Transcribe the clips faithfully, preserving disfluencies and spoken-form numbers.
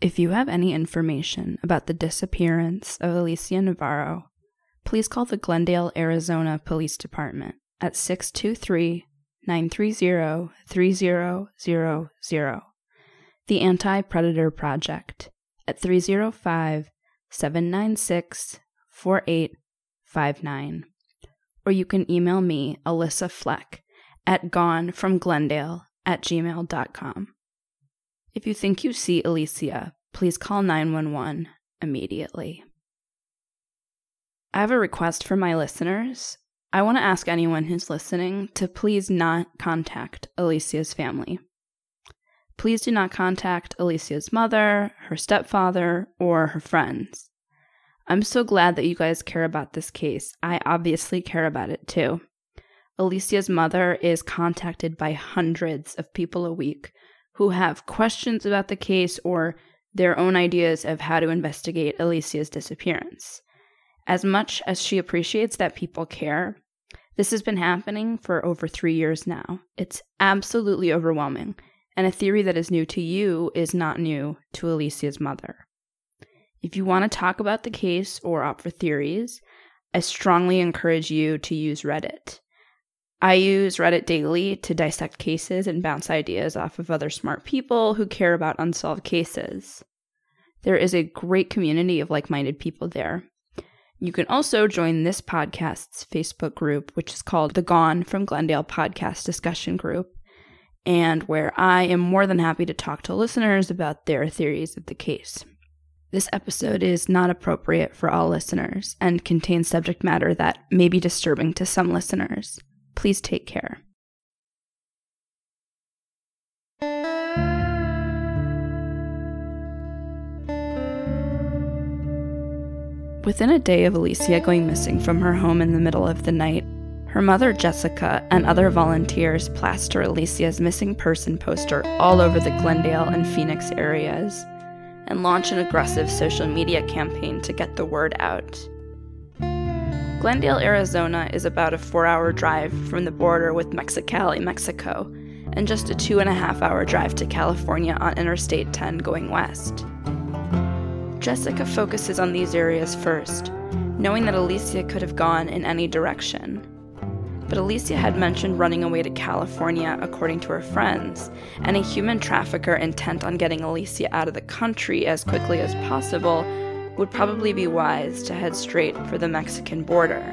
If you have any information about the disappearance of Alicia Navarro, please call the Glendale, Arizona Police Department at six two three, nine three zero, three zero zero zero, the Anti-Predator Project at three zero five, seven nine six, four eight five nine, or you can email me, Alyssa Fleck, at gonefromglendale at gmail dot com. If you think you see Alicia, please call nine one one immediately. I have a request for my listeners. I want to ask anyone who's listening to please not contact Alicia's family. Please do not contact Alicia's mother, her stepfather, or her friends. I'm so glad that you guys care about this case. I obviously care about it too. Alicia's mother is contacted by hundreds of people a week who have questions about the case or their own ideas of how to investigate Alicia's disappearance. As much as she appreciates that people care, this has been happening for over three years now. It's absolutely overwhelming, and a theory that is new to you is not new to Alicia's mother. If you want to talk about the case or opt for theories, I strongly encourage you to use Reddit. I use Reddit daily to dissect cases and bounce ideas off of other smart people who care about unsolved cases. There is a great community of like-minded people there. You can also join this podcast's Facebook group, which is called the Gone from Glendale Podcast Discussion Group, and where I am more than happy to talk to listeners about their theories of the case. This episode is not appropriate for all listeners and contains subject matter that may be disturbing to some listeners. Please take care. Within a day of Alicia going missing from her home in the middle of the night, her mother Jessica and other volunteers plaster Alicia's missing person poster all over the Glendale and Phoenix areas and launch an aggressive social media campaign to get the word out. Glendale, Arizona is about a four-hour drive from the border with Mexicali, Mexico, and just a two-and-a-half-hour drive to California on Interstate ten going west. Jessica focuses on these areas first, knowing that Alicia could have gone in any direction. But Alicia had mentioned running away to California, according to her friends, and a human trafficker intent on getting Alicia out of the country as quickly as possible would probably be wise to head straight for the Mexican border.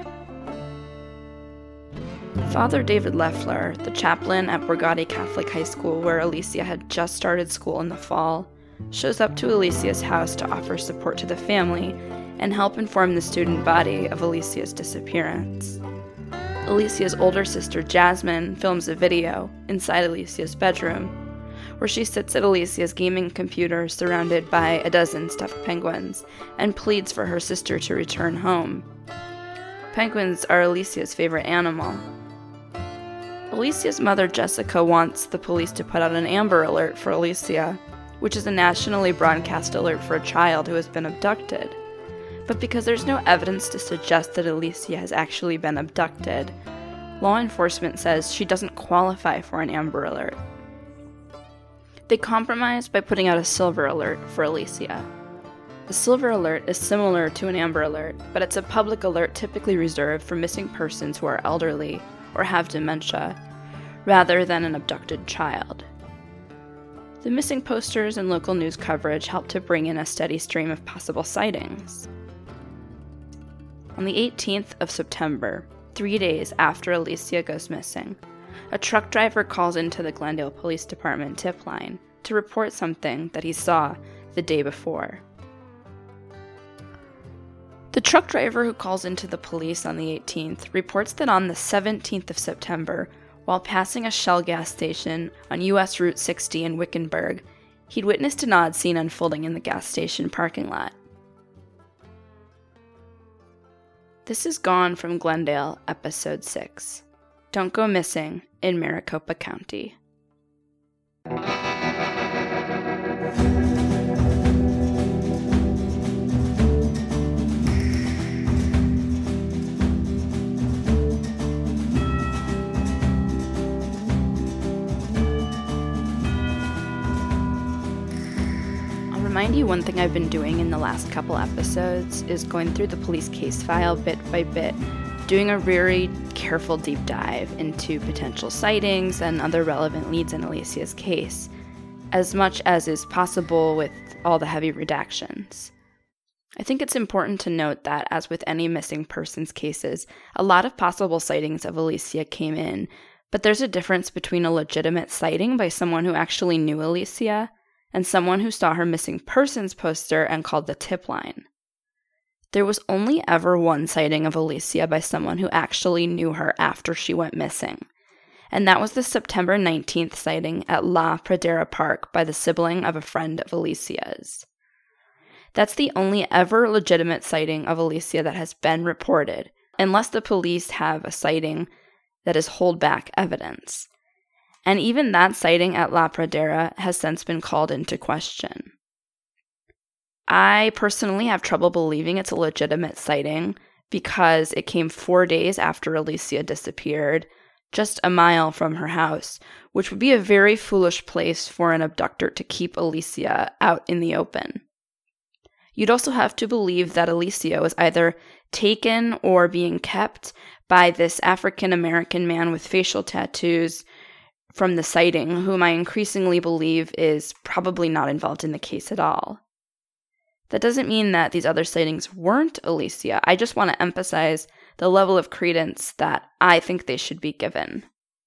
Father David Leffler, the chaplain at Borgatti Catholic High School where Alicia had just started school in the fall, shows up to Alicia's house to offer support to the family and help inform the student body of Alicia's disappearance. Alicia's older sister Jasmine films a video inside Alicia's bedroom, where she sits at Alicia's gaming computer surrounded by a dozen stuffed penguins and pleads for her sister to return home. Penguins are Alicia's favorite animal. Alicia's mother Jessica wants the police to put out an Amber Alert for Alicia, which is a nationally broadcast alert for a child who has been abducted. But because there's no evidence to suggest that Alicia has actually been abducted, law enforcement says she doesn't qualify for an Amber Alert. They compromise by putting out a Silver Alert for Alicia. A Silver Alert is similar to an Amber Alert, but it's a public alert typically reserved for missing persons who are elderly or have dementia, rather than an abducted child. The missing posters and local news coverage help to bring in a steady stream of possible sightings. On the eighteenth of September, three days after Alicia goes missing, a truck driver calls into the Glendale Police Department tip line to report something that he saw the day before. The truck driver who calls into the police on the eighteenth reports that on the seventeenth of September, while passing a Shell gas station on U S Route sixty in Wickenburg, he'd witnessed an odd scene unfolding in the gas station parking lot. This is Gone from Glendale, Episode six. Don't Go Missing in Maricopa County. remind you, one thing I've been doing in the last couple episodes is going through the police case file bit by bit, doing a very careful deep dive into potential sightings and other relevant leads in Alicia's case, as much as is possible with all the heavy redactions. I think it's important to note that, as with any missing persons cases, a lot of possible sightings of Alicia came in, but there's a difference between a legitimate sighting by someone who actually knew Alicia and someone who saw her missing persons poster and called the tip line. There was only ever one sighting of Alicia by someone who actually knew her after she went missing, and that was the September nineteenth sighting at La Pradera Park by the sibling of a friend of Alicia's. That's the only ever legitimate sighting of Alicia that has been reported, unless the police have a sighting that is holdback evidence. And even that sighting at La Pradera has since been called into question. I personally have trouble believing it's a legitimate sighting because it came four days after Alicia disappeared, just a mile from her house, which would be a very foolish place for an abductor to keep Alicia out in the open. You'd also have to believe that Alicia was either taken or being kept by this African-American man with facial tattoos from the sighting, whom I increasingly believe is probably not involved in the case at all. That doesn't mean that these other sightings weren't Alicia. I just want to emphasize the level of credence that I think they should be given.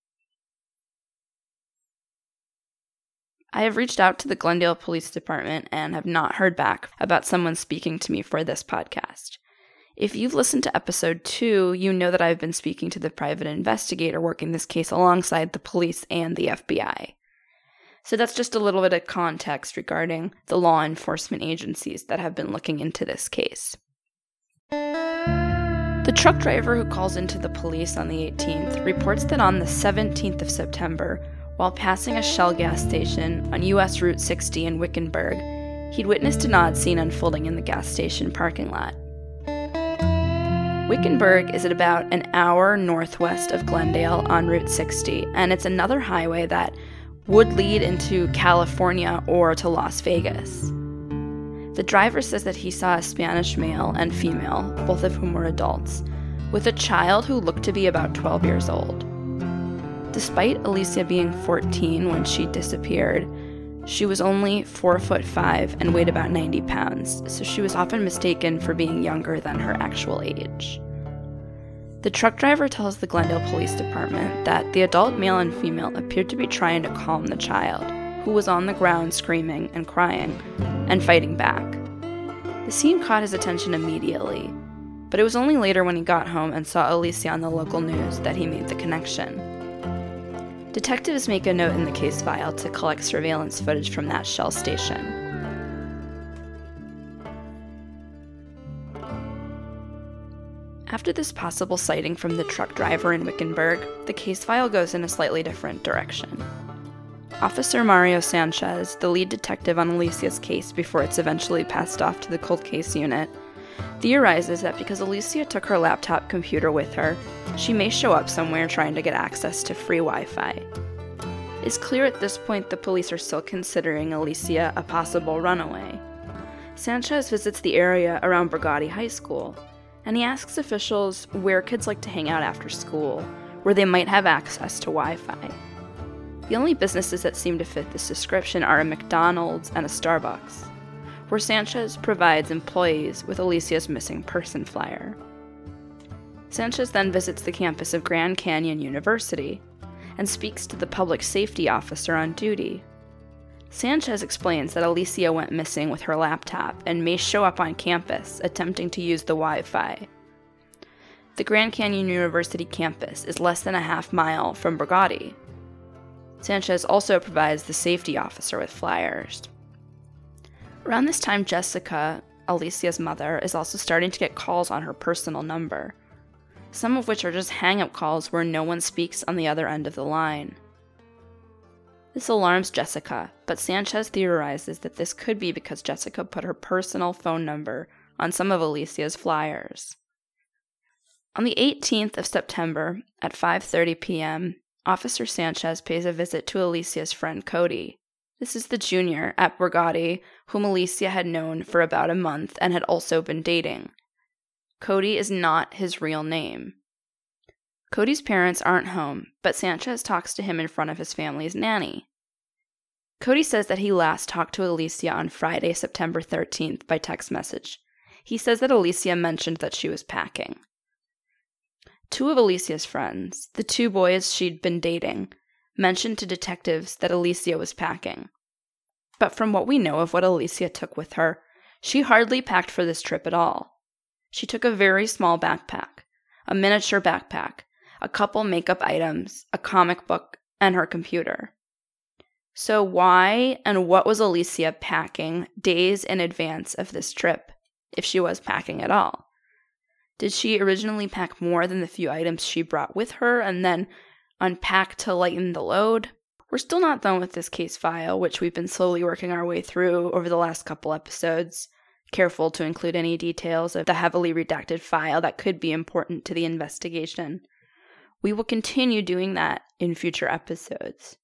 I have reached out to the Glendale Police Department and have not heard back about someone speaking to me for this podcast. If you've listened to episode two, you know that I've been speaking to the private investigator working this case alongside the police and the F B I. So that's just a little bit of context regarding the law enforcement agencies that have been looking into this case. The truck driver who calls into the police on the eighteenth reports that on the seventeenth of September, while passing a Shell gas station on U S Route sixty in Wickenburg, he'd witnessed an odd scene unfolding in the gas station parking lot. Wickenburg is at about an hour northwest of Glendale on Route sixty, and it's another highway that would lead into California or to Las Vegas. The driver says that he saw a Spanish male and female, both of whom were adults, with a child who looked to be about twelve years old. Despite Alicia being fourteen when she disappeared, she was only four foot five and weighed about ninety pounds, so she was often mistaken for being younger than her actual age. The truck driver tells the Glendale Police Department that the adult male and female appeared to be trying to calm the child, who was on the ground screaming and crying and fighting back. The scene caught his attention immediately, but it was only later when he got home and saw Alicia on the local news that he made the connection. Detectives make a note in the case file to collect surveillance footage from that Shell station. After this possible sighting from the truck driver in Wickenburg, the case file goes in a slightly different direction. Officer Mario Sanchez, the lead detective on Alicia's case before it's eventually passed off to the cold case unit, theorizes that because Alicia took her laptop computer with her, she may show up somewhere trying to get access to free Wi-Fi. It's clear at this point the police are still considering Alicia a possible runaway. Sanchez visits the area around Brigati High School, and he asks officials where kids like to hang out after school, where they might have access to Wi-Fi. The only businesses that seem to fit this description are a McDonald's and a Starbucks, where Sanchez provides employees with Alicia's missing person flyer. Sanchez then visits the campus of Grand Canyon University and speaks to the public safety officer on duty. Sanchez explains that Alicia went missing with her laptop and may show up on campus attempting to use the Wi-Fi. The Grand Canyon University campus is less than a half mile from Brigati. Sanchez also provides the safety officer with flyers. Around this time, Jessica, Alicia's mother, is also starting to get calls on her personal number, some of which are just hang-up calls where no one speaks on the other end of the line. This alarms Jessica, but Sanchez theorizes that this could be because Jessica put her personal phone number on some of Alicia's flyers. On the eighteenth of September, at five thirty p.m., Officer Sanchez pays a visit to Alicia's friend Cody. This is the junior at Brigati whom Alicia had known for about a month and had also been dating. Cody is not his real name. Cody's parents aren't home, but Sanchez talks to him in front of his family's nanny. Cody says that he last talked to Alicia on Friday, September thirteenth by text message. He says that Alicia mentioned that she was packing. Two of Alicia's friends, the two boys she'd been dating, mentioned to detectives that Alicia was packing. But from what we know of what Alicia took with her, she hardly packed for this trip at all. She took a very small backpack, a miniature backpack, a couple makeup items, a comic book, and her computer. So why and what was Alicia packing days in advance of this trip, if she was packing at all? Did she originally pack more than the few items she brought with her and then unpack to lighten the load? We're still not done with this case file, which we've been slowly working our way through over the last couple episodes, careful to include any details of the heavily redacted file that could be important to the investigation. We will continue doing that in future episodes.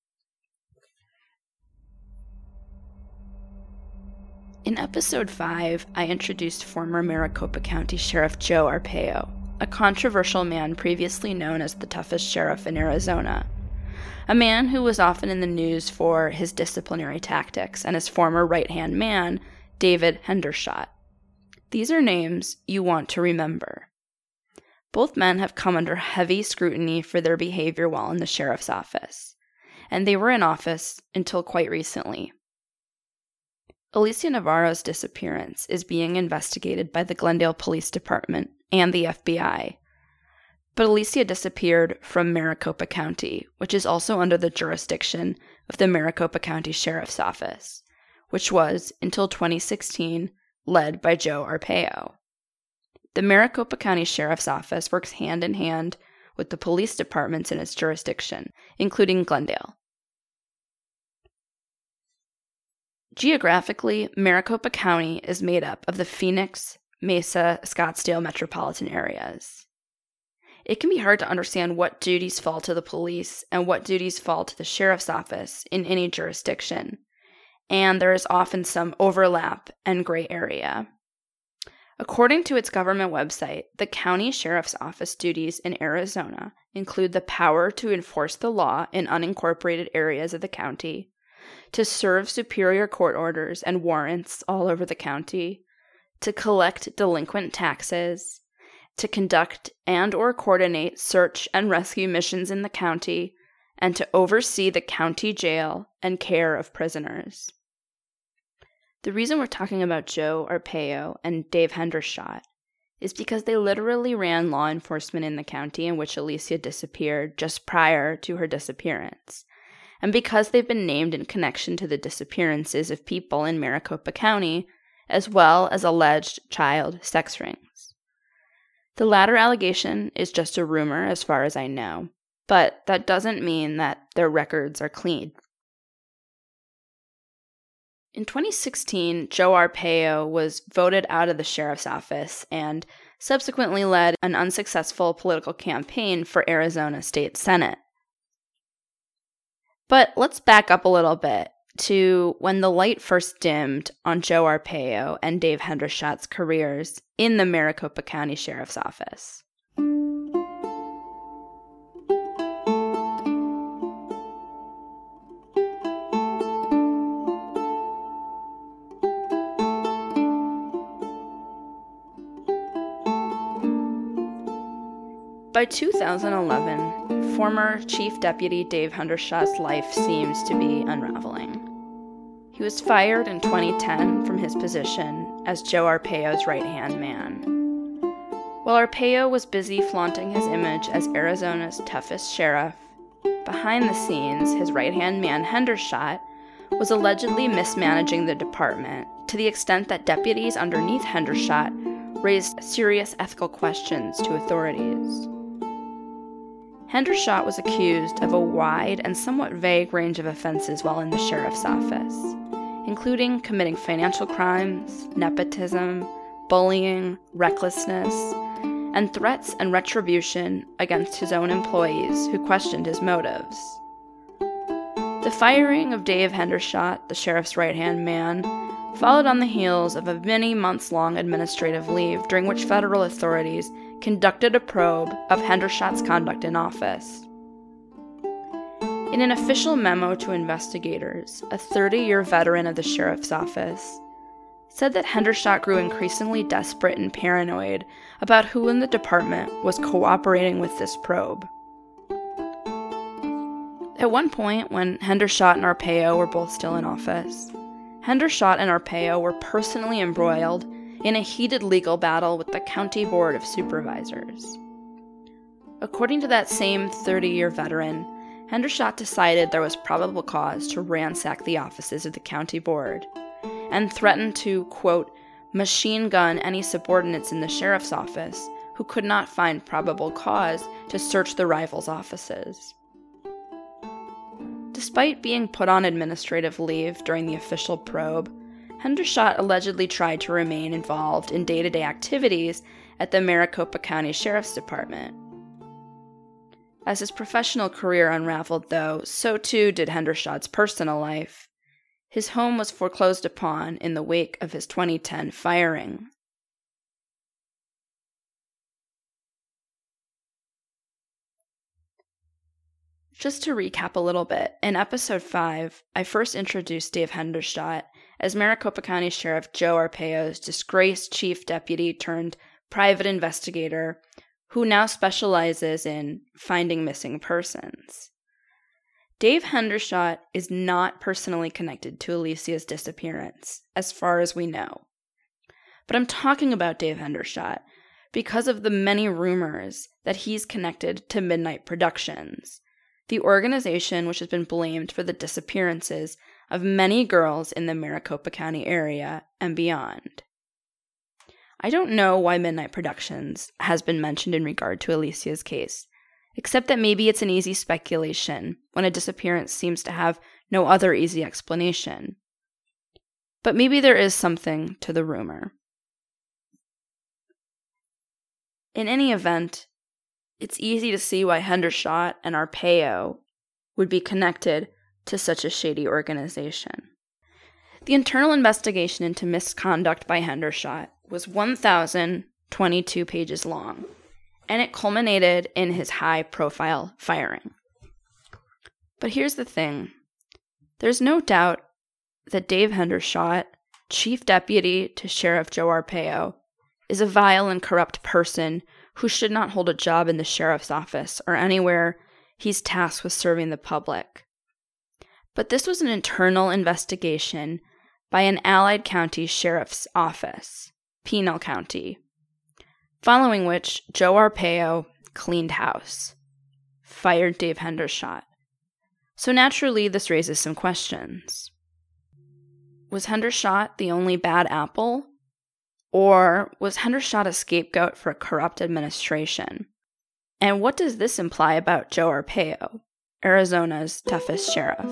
In episode five, I introduced former Maricopa County Sheriff Joe Arpaio, a controversial man previously known as the toughest sheriff in Arizona. A man who was often in the news for his disciplinary tactics, and his former right-hand man, David Hendershot. These are names you want to remember. Both men have come under heavy scrutiny for their behavior while in the sheriff's office, and they were in office until quite recently. Alicia Navarro's disappearance is being investigated by the Glendale Police Department and the F B I. But Alicia disappeared from Maricopa County, which is also under the jurisdiction of the Maricopa County Sheriff's Office, which was, until twenty sixteen, led by Joe Arpaio. The Maricopa County Sheriff's Office works hand in hand with the police departments in its jurisdiction, including Glendale. Geographically, Maricopa County is made up of the Phoenix, Mesa, Scottsdale metropolitan areas. It can be hard to understand what duties fall to the police and what duties fall to the sheriff's office in any jurisdiction, and there is often some overlap and gray area. According to its government website, the county sheriff's office duties in Arizona include the power to enforce the law in unincorporated areas of the county, to serve superior court orders and warrants all over the county, to collect delinquent taxes, to conduct and or coordinate search and rescue missions in the county, and to oversee the county jail and care of prisoners. The reason we're talking about Joe Arpaio and Dave Hendershot is because they literally ran law enforcement in the county in which Alicia disappeared just prior to her disappearance, and because they've been named in connection to the disappearances of people in Maricopa County, as well as alleged child sex rings. The latter allegation is just a rumor as far as I know, but that doesn't mean that their records are clean. In twenty sixteen, Joe Arpaio was voted out of the sheriff's office and subsequently led an unsuccessful political campaign for Arizona State Senate. But let's back up a little bit to when the light first dimmed on Joe Arpaio and Dave Hendershot's careers in the Maricopa County Sheriff's Office. By two thousand eleven, former Chief Deputy Dave Hendershot's life seems to be unraveling. He was fired in twenty ten from his position as Joe Arpaio's right-hand man. While Arpaio was busy flaunting his image as Arizona's toughest sheriff, behind the scenes, his right-hand man Hendershot was allegedly mismanaging the department to the extent that deputies underneath Hendershot raised serious ethical questions to authorities. Hendershot was accused of a wide and somewhat vague range of offenses while in the sheriff's office, including committing financial crimes, nepotism, bullying, recklessness, and threats and retribution against his own employees who questioned his motives. The firing of Dave Hendershot, the sheriff's right-hand man, followed on the heels of a many months-long administrative leave during which federal authorities conducted a probe of Hendershot's conduct in office. In an official memo to investigators, a thirty-year veteran of the sheriff's office said that Hendershot grew increasingly desperate and paranoid about who in the department was cooperating with this probe. At one point, when Hendershot and Arpaio were both still in office, Hendershot and Arpaio were personally embroiled in a heated legal battle with the County Board of Supervisors. According to that same thirty-year veteran, Hendershot decided there was probable cause to ransack the offices of the county board, and threatened to, quote, machine gun any subordinates in the sheriff's office who could not find probable cause to search the rivals' offices. Despite being put on administrative leave during the official probe, Hendershot allegedly tried to remain involved in day-to-day activities at the Maricopa County Sheriff's Department. As his professional career unraveled, though, so too did Hendershot's personal life. His home was foreclosed upon in the wake of his twenty ten firing. Just to recap a little bit, in episode five, I first introduced Dave Hendershot as Maricopa County Sheriff Joe Arpaio's disgraced chief deputy turned private investigator who now specializes in finding missing persons. Dave Hendershot is not personally connected to Alicia's disappearance, as far as we know. But I'm talking about Dave Hendershot because of the many rumors that he's connected to Midnight Productions, the organization which has been blamed for the disappearances of many girls in the Maricopa County area and beyond. I don't know why Midnight Productions has been mentioned in regard to Alicia's case, except that maybe it's an easy speculation when a disappearance seems to have no other easy explanation. But maybe there is something to the rumor. In any event, it's easy to see why Hendershot and Arpaio would be connected to such a shady organization. The internal investigation into misconduct by Hendershot was one thousand twenty-two pages long, and it culminated in his high-profile firing. But here's the thing. There's no doubt that Dave Hendershot, chief deputy to Sheriff Joe Arpaio, is a vile and corrupt person who should not hold a job in the sheriff's office or anywhere he's tasked with serving the public. But this was an internal investigation by an allied county sheriff's office, Pinal County, following which Joe Arpaio cleaned house, fired Dave Hendershot. So naturally, this raises some questions. Was Hendershot the only bad apple? Or was Hendershot a scapegoat for a corrupt administration? And what does this imply about Joe Arpaio, Arizona's toughest sheriff?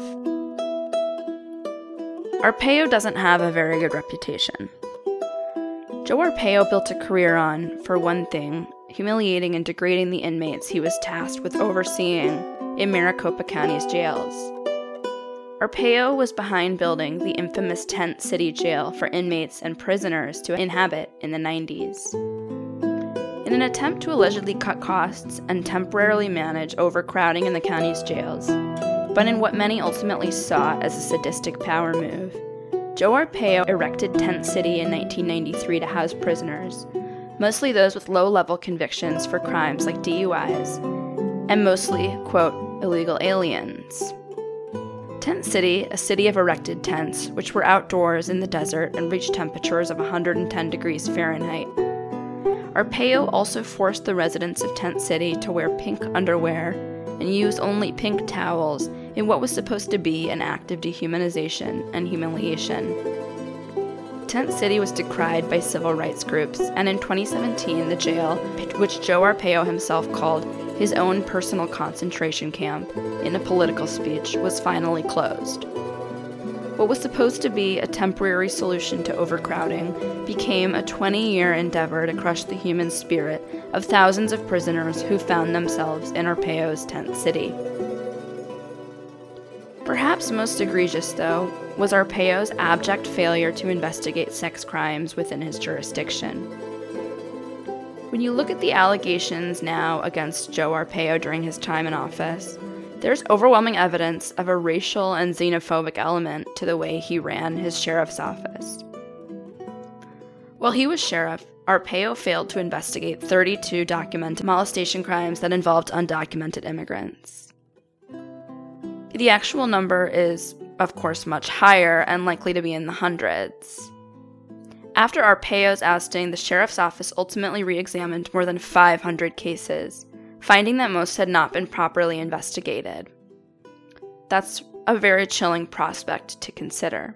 Arpaio doesn't have a very good reputation. Joe Arpaio built a career on, for one thing, humiliating and degrading the inmates he was tasked with overseeing in Maricopa County's jails. Arpaio was behind building the infamous Tent City Jail for inmates and prisoners to inhabit in the nineties. In an attempt to allegedly cut costs and temporarily manage overcrowding in the county's jails, but in what many ultimately saw as a sadistic power move, Joe Arpaio erected Tent City in nineteen ninety-three to house prisoners, mostly those with low-level convictions for crimes like D U Is, and mostly, quote, illegal aliens. Tent City, a city of erected tents, which were outdoors in the desert and reached temperatures of one hundred ten degrees Fahrenheit. Arpaio also forced the residents of Tent City to wear pink underwear and use only pink towels in what was supposed to be an act of dehumanization and humiliation. Tent City was decried by civil rights groups, and in twenty seventeen, the jail, which Joe Arpaio himself called his own personal concentration camp in a political speech, was finally closed. What was supposed to be a temporary solution to overcrowding became a twenty-year endeavor to crush the human spirit of thousands of prisoners who found themselves in Arpaio's Tent City. Perhaps Perhaps most egregious, though, was Arpaio's abject failure to investigate sex crimes within his jurisdiction. When you look at the allegations now against Joe Arpaio during his time in office, there's overwhelming evidence of a racial and xenophobic element to the way he ran his sheriff's office. While he was sheriff, Arpaio failed to investigate thirty-two documented molestation crimes that involved undocumented immigrants. The actual number is, of course, much higher and likely to be in the hundreds. After Arpaio's ousting, the sheriff's office ultimately re-examined more than five hundred cases, finding that most had not been properly investigated. That's a very chilling prospect to consider.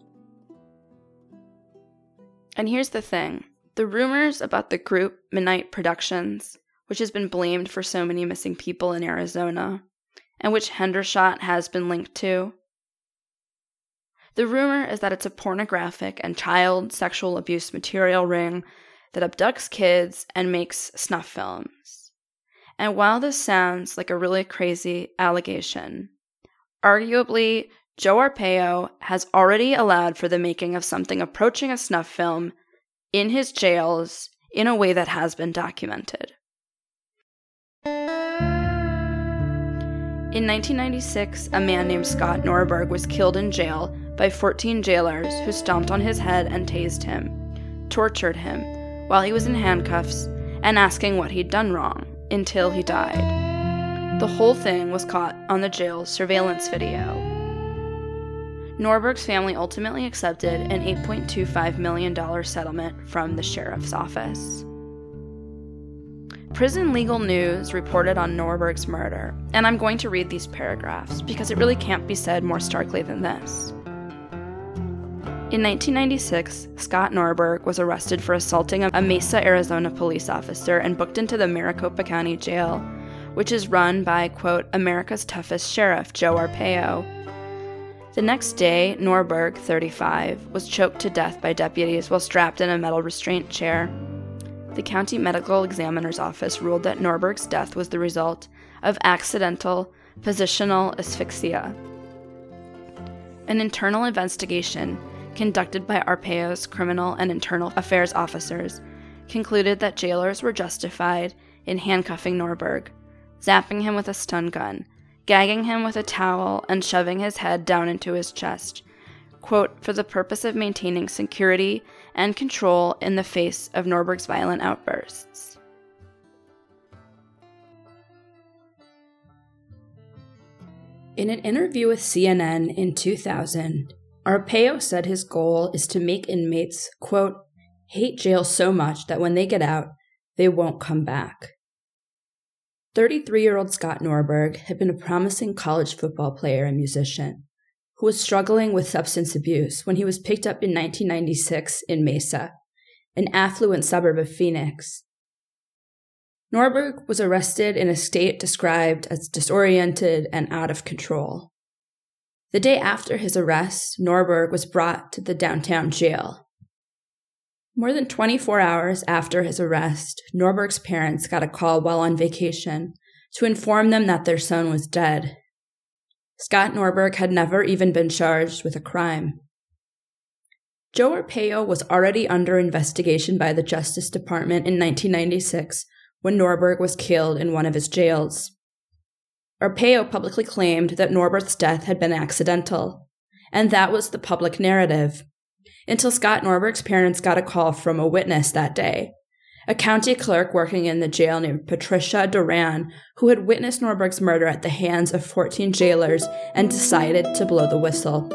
And here's the thing. The rumors about the group Midnight Productions, which has been blamed for so many missing people in Arizona, and which Hendershot has been linked to, the rumor is that it's a pornographic and child sexual abuse material ring that abducts kids and makes snuff films. And while this sounds like a really crazy allegation, arguably, Joe Arpaio has already allowed for the making of something approaching a snuff film in his jails in a way that has been documented. In nineteen ninety-six, a man named Scott Norberg was killed in jail by fourteen jailers who stomped on his head and tased him, tortured him while he was in handcuffs, and asking what he'd done wrong, until he died. The whole thing was caught on the jail's surveillance video. Norberg's family ultimately accepted an eight point two five million dollars settlement from the sheriff's office. Prison Legal News reported on Norberg's murder, and I'm going to read these paragraphs because it really can't be said more starkly than this. In nineteen ninety-six, Scott Norberg was arrested for assaulting a Mesa, Arizona police officer and booked into the Maricopa County Jail, which is run by, quote, America's toughest sheriff, Joe Arpaio. The next day, Norberg, thirty-five, was choked to death by deputies while strapped in a metal restraint chair. The county medical examiner's office ruled that Norberg's death was the result of accidental positional asphyxia. An internal investigation conducted by Arpaio's criminal and internal affairs officers concluded that jailers were justified in handcuffing Norberg, zapping him with a stun gun, gagging him with a towel, and shoving his head down into his chest, quote, for the purpose of maintaining security and control in the face of Norberg's violent outbursts. In an interview with C N N in two thousand, Arpaio said his goal is to make inmates, quote, hate jail so much that when they get out, they won't come back. thirty-three-year-old Scott Norberg had been a promising college football player and musician who was struggling with substance abuse when he was picked up in nineteen ninety-six in Mesa, an affluent suburb of Phoenix. Norberg was arrested in a state described as disoriented and out of control. The day after his arrest, Norberg was brought to the downtown jail. More than twenty-four hours after his arrest, Norberg's parents got a call while on vacation to inform them that their son was dead. Scott Norberg had never even been charged with a crime. Joe Arpaio was already under investigation by the Justice Department in nineteen ninety-six when Norberg was killed in one of his jails. Arpaio publicly claimed that Norberg's death had been accidental, and that was the public narrative, until Scott Norberg's parents got a call from a witness that day, a county clerk working in the jail named Patricia Duran, who had witnessed Norberg's murder at the hands of fourteen jailers and decided to blow the whistle.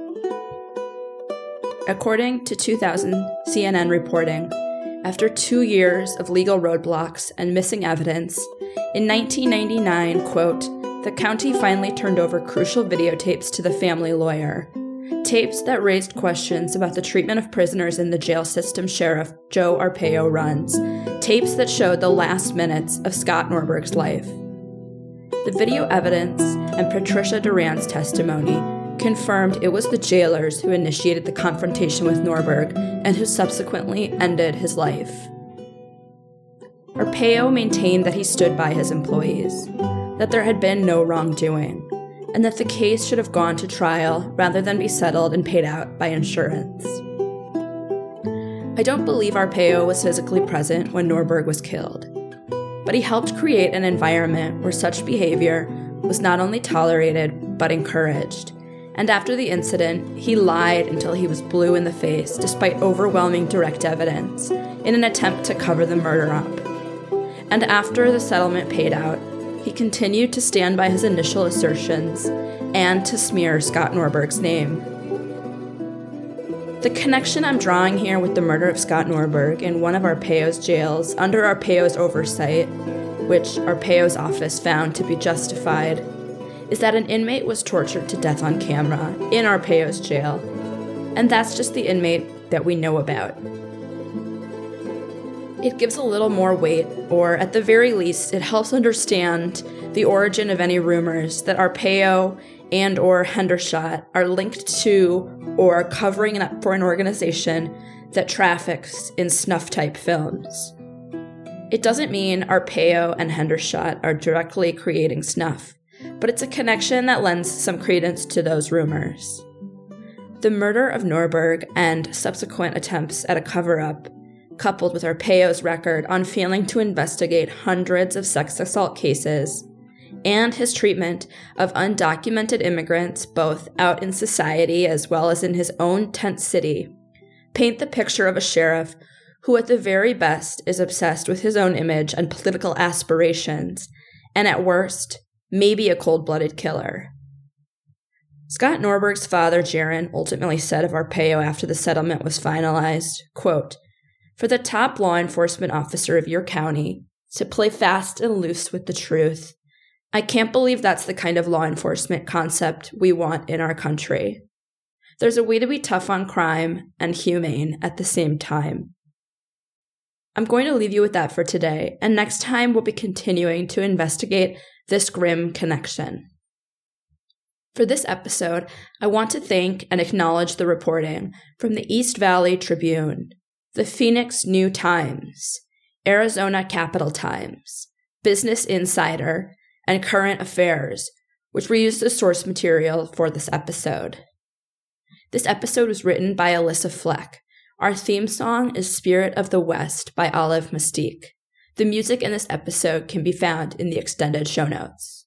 According to two thousand C N N reporting, after two years of legal roadblocks and missing evidence, in nineteen ninety-nine, quote, the county finally turned over crucial videotapes to the family lawyer. Tapes that raised questions about the treatment of prisoners in the jail system Sheriff Joe Arpaio runs. Tapes that showed the last minutes of Scott Norberg's life. The video evidence and Patricia Duran's testimony confirmed it was the jailers who initiated the confrontation with Norberg and who subsequently ended his life. Arpaio maintained that he stood by his employees, that there had been no wrongdoing, and that the case should have gone to trial rather than be settled and paid out by insurance. I don't believe Arpaio was physically present when Norberg was killed, but he helped create an environment where such behavior was not only tolerated, but encouraged. And after the incident, he lied until he was blue in the face, despite overwhelming direct evidence, in an attempt to cover the murder up. And after the settlement paid out, he continued to stand by his initial assertions and to smear Scott Norberg's name. The connection I'm drawing here with the murder of Scott Norberg in one of Arpaio's jails under Arpaio's oversight, which Arpaio's office found to be justified, is that an inmate was tortured to death on camera in Arpaio's jail, and that's just the inmate that we know about. It gives a little more weight, or at the very least, it helps understand the origin of any rumors that Arpaio and or Hendershot are linked to or covering up for an organization that traffics in snuff-type films. It doesn't mean Arpaio and Hendershot are directly creating snuff, but it's a connection that lends some credence to those rumors. The murder of Norberg and subsequent attempts at a cover-up, coupled with Arpaio's record on failing to investigate hundreds of sex assault cases, and his treatment of undocumented immigrants both out in society as well as in his own tent city, paint the picture of a sheriff who at the very best is obsessed with his own image and political aspirations, and at worst, maybe a cold-blooded killer. Scott Norberg's father, Jaron, ultimately said of Arpaio after the settlement was finalized, quote, "For the top law enforcement officer of your county to play fast and loose with the truth, I can't believe that's the kind of law enforcement concept we want in our country. There's a way to be tough on crime and humane at the same time." I'm going to leave you with that for today, and next time we'll be continuing to investigate this grim connection. For this episode, I want to thank and acknowledge the reporting from the East Valley Tribune, the Phoenix New Times, Arizona Capital Times, Business Insider, and Current Affairs, which were used as source material for this episode. This episode was written by Alyssa Fleck. Our theme song is Spirit of the West by Olive Mystique. The music in this episode can be found in the extended show notes.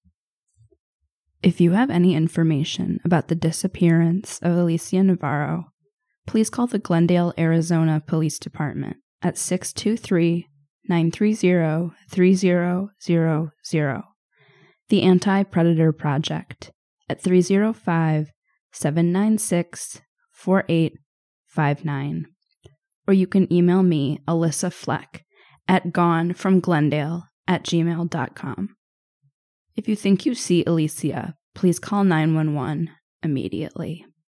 If you have any information about the disappearance of Alicia Navarro, please call the Glendale, Arizona Police Department at six two three, nine three zero, three zero zero zero, the Anti-Predator Project at three zero five, seven nine six, four eight five nine, or you can email me, Alyssa Fleck, at gonefromglendale at gmail dot com. If you think you see Alicia, please call nine one one immediately.